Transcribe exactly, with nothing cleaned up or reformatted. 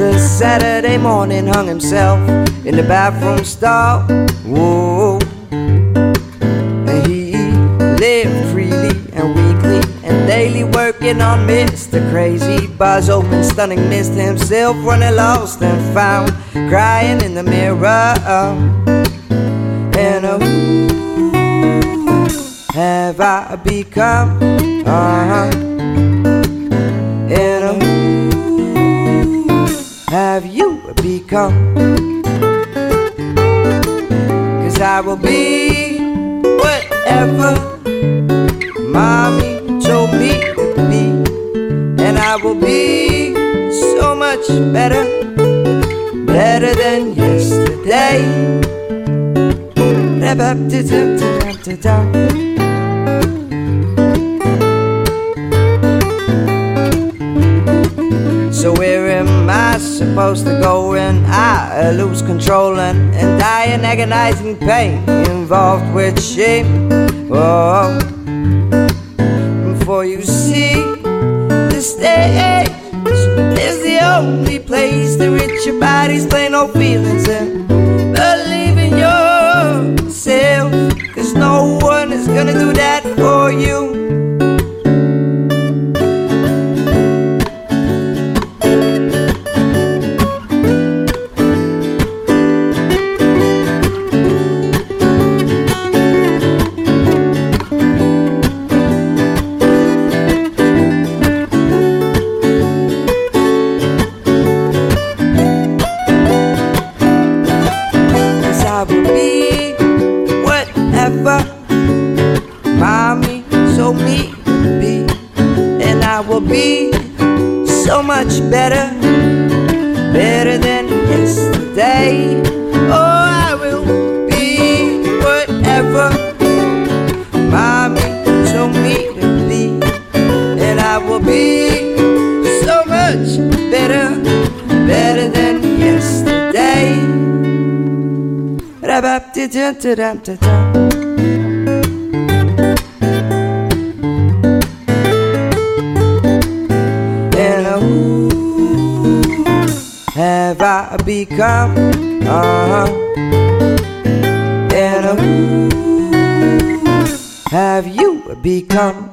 the Saturday morning hung himself in the bathroom stall. Whoa. And he lived freely and weekly and daily, working on Mister Crazy. Buzz open, stunning Mister himself, running lost and found, crying in the mirror. And who have I become? Uh-huh. And who have you become? 'Cause I will be whatever Mommy told me to be, and I will be so much better, better than yesterday. So where am I supposed to go when I lose control and, and die in agonizing pain, involved with shame? Oh, for you see, the stage is the only place to rid your body's plain old feelings and believe in yourself, 'cause no one is gonna do that for you. I will be whatever Mommy told me to be, and I will be so much better, better than yesterday. Oh, I will be whatever Mommy told me to be, and I will be so much better, better than yesterday. And who have I become? Uh-huh. And who have you become?